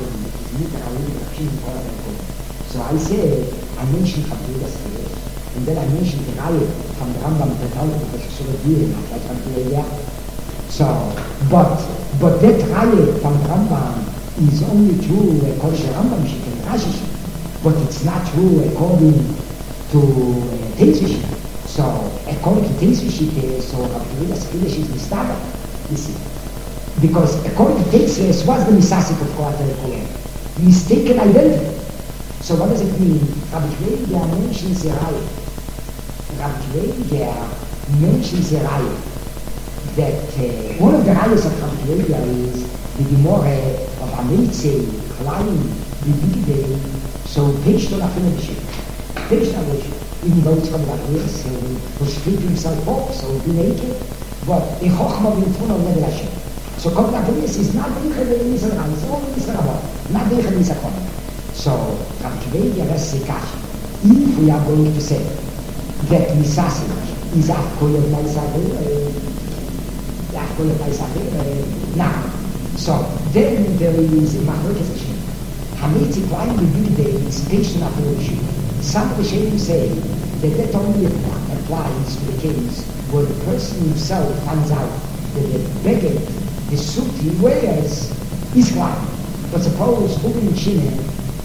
So I said, I mentioned Chabura Skedesh, and then I mentioned the Raya from the Rambam of the Talmud, which is sort of dear, like Chabura. So, but, but that Raya from the Rambam is only true according to Rambam Shik and Rashi, but it's not true according to uh, Tesis. So, according to Tesis, so Chabura Skedesh is Mistaba, you see. Because according to Tesis, what's the Misasik of Kohat HaLekoyim? Mistaken identity. So what does it mean? Rabbi Shvei, der mentions a Raya. Rabbi Shvei, der mentions a Raya. That uh, one of the Rayas of Rabbi Shvei is the Gemara of Amelitze, Chalayim, the Bigdei, so page to Lachim Bishik. Page to Lachim. Even though it's from Rabbi Shvei, he was stripping himself off, so he be naked. But in Chochma B'Nitfun of Neder Hashem. So Kol Nagris is not the Yichel in Israel, it's only Israel, not the Yichel in Israel. So, Rabbi Shvei Yeres Sekashi, if we are going to say that Misasi is Afkoyot Maisavir, Afkoyot Maisavir, now, so then there is a Machlokes Hashem. Hametzi Klein B'Bigdei is patient of the Rishon. Some of the Shayim say that that only applies to the case where the person himself finds out that the beggar, the suit he wears is white. But suppose Ruben and Shimon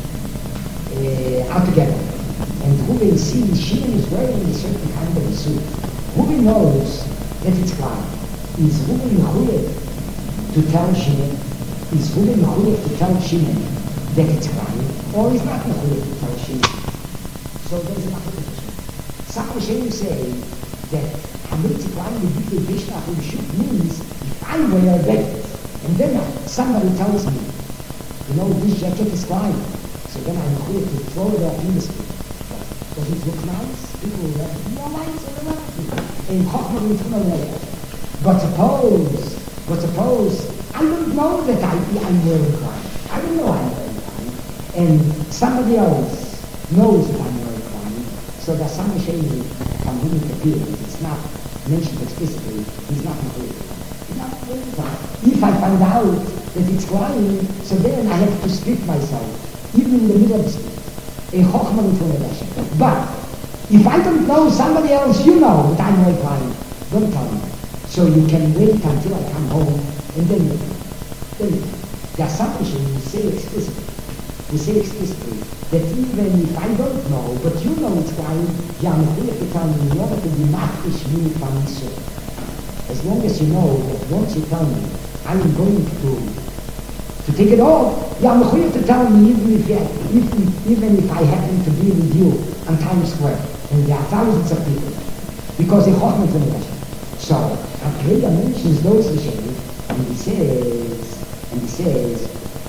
uh, are together, and Ruben sees Shimon is wearing a certain kind of a suit. Ruben knows that it's white. Is Ruben mechuyev to tell Shimon? Is Ruben mechuyev to tell Shimon that it's white, or is not mechuyev to tell Shimon? So there's an application. Some Rishonim say that Hametzi Klein B'Bigdei B'Shnach U'B'Shuk means I wear a jacket, and then somebody tells me, you know, this jacket is fine. So then I'm going to throw it off in the street. Does it look nice? People will have no nice or not. In Chochmah we don't know. But suppose But suppose I don't know that I, I'm well inclined. I don't know I'm well inclined. And somebody else knows that I'm well inclined. So there's some shame from whom it appears. It's not mentioned explicitly. He's not included. He's not well inclined. If I find out that it's lying, so then I have to split myself, even in the middle of the split. A chokhmah between the lesson. But if I don't know, somebody else, you know that I'm well inclined. Don't tell me. So you can wait until I come home, and then you then you the assumption we say explicitly, we say explicitly that even if I don't know, but you know it's lying, you are not here to tell me in order to be mafresh me from Yisrael. As long as you know that once you tell me, I am going to to take it off, you are not here to tell me even if, even, even if I happen to be with you on Times Square, and there are thousands of people, because the chokhmah is in the lesson. So, Abkreya mentions those Rishonim, and he says, and he says,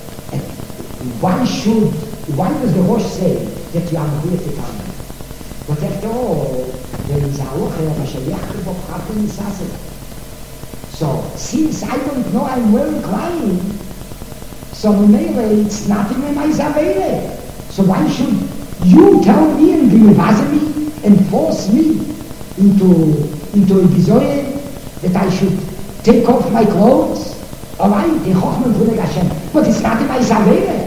why should, why does the Rosh say that you are here to tell me? But after all, there is a Ocher of Hashayach to Bokhatim Sasek. So, since I don't know I'm well inclined, so maybe it's not in my Zavele. So why should you tell me and bivaz me and force me into into a bizoyen that I should take off my clothes? Alright, the chokhmah von Hashem, but it's not in my Zavele.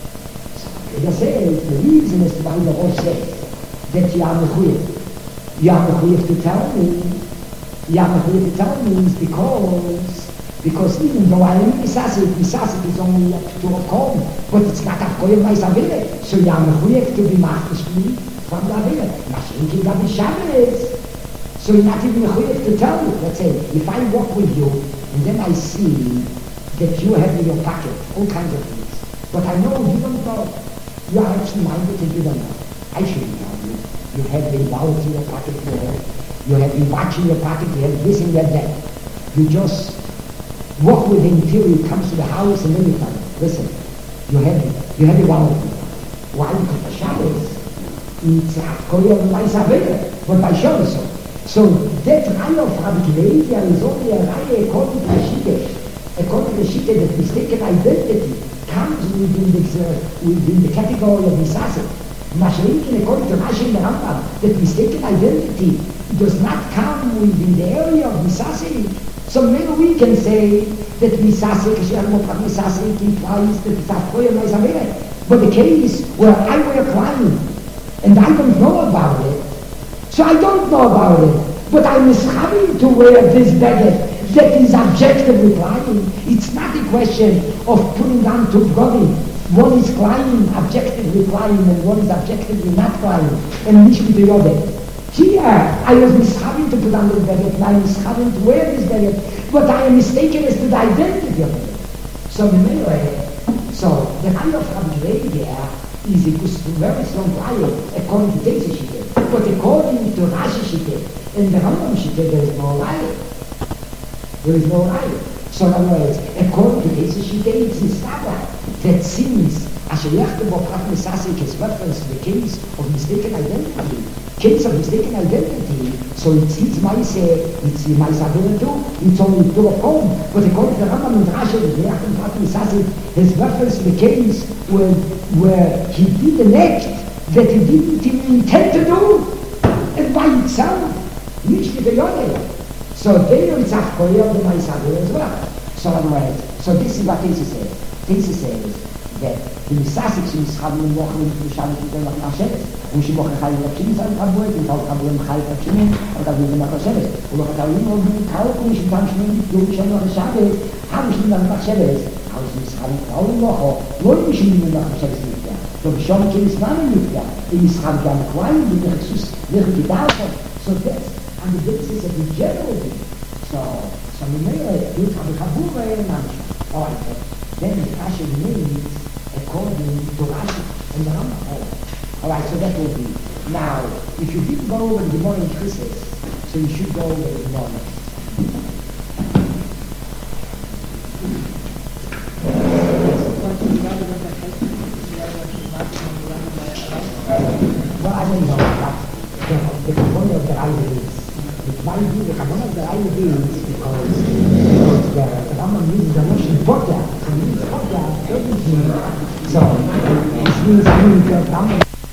So he says the reason is why the Rosh says that you are mechuyev. You are mechuyev to tell me. You are mechuyev to tell me is because because even though I am misasik, misasik is only to a call, but it's not a koyev my Zavele. So you are mechuyev to be machnish me from the Zavele. Mashenki Gabi Shabbos. So you're not even mechuyev to tell you. Let's say, if I walk with you, and then I see that you have in your pocket all kinds of things, but I know you don't know. You are actually minded and you don't know. I shouldn't tell you. You have the wallet in your pocket, you have, you have the watch in your pocket, you have this and you have that. You just walk with him until he comes to the house and then you tell him, listen, you have it. You have the wallet in your pocket. Why? Because by Shabbos, it's a koyev my Zavele, but by Shabbos so. So that Raya of Rabbi Kiva is only a Raya according to the Shite, according to the Shite that mistaken identity comes within the, uh, within the category of Misasek. Mashenkin according to Rashi and the Rambam, that mistaken identity does not come within the area of Misasek. So maybe we can say that Misasek, Misasek implies that it's a Koya Maizavere. But the case where I wear climbing and I don't know about it, so I don't know about it, but I'm mischavi to wear this baguette that is objectively climbing. It's not a question of putting on two body. One is climbing, objectively climbing, and one is objectively not climbing, and nicht with the other. Here, I was mischavi to put on this baguette, and I'm mischavi to wear this baguette, but I am mistaken as to the identity of it. So anyway, so the kind of Rabbi there is a very strong raya according to this Shite. But according to Rashi Shite and the Rambam Shite, there is no raya. There is no raya. So in other words, according to this Shite, it's Nistabah that since Ashayach to Bokhat Misasik is reference to the case of mistaken identity, case of mistaken identity, so it's his Maise, it's Maise Averatu, it's only to a home. But according to the Rambam and Rashi, the Ashayach to Bokhat Misasik is reference to the case where, where he did an act that he didn't even intend to do, and by itself, nicht with the other. So there is a koyev the Maisavir as well. So otherwise, so this is what Tesi says. Tesi says that the Misasik she is having a walk with the Shabbat to the Hashem, and she walk a high Lapshin is on Kabul, and Tal Kabul and Chai Lapshin, and Kabul and Hashem. And look at how you know the Kalkum, she comes to me, you wish I know the Shabbat, how is she not Hashem? How is she having all the walk, what is she not Hashem? So Bishon Kiris Nami Nifya, in Yisham Gam Kwai, in the Jesus, Nirki Dalfa. So that's on the basis of the general thing. So, so we may have you have a Kabura and Namsha. Alright, then the Rashi means according to Rashi and the Rambam. Alright, so that will be. Now, if you didn't go over the morning Christmas, so you should go over the morning. Well, I don't know, but the, the Kabbalah of the Ivy is. It might be the Kabbalah of the Ivy is because there. The Rambam uses the notion Bogya. So it means Bogya, doesn't mean, so, this means, I mean, the Rambam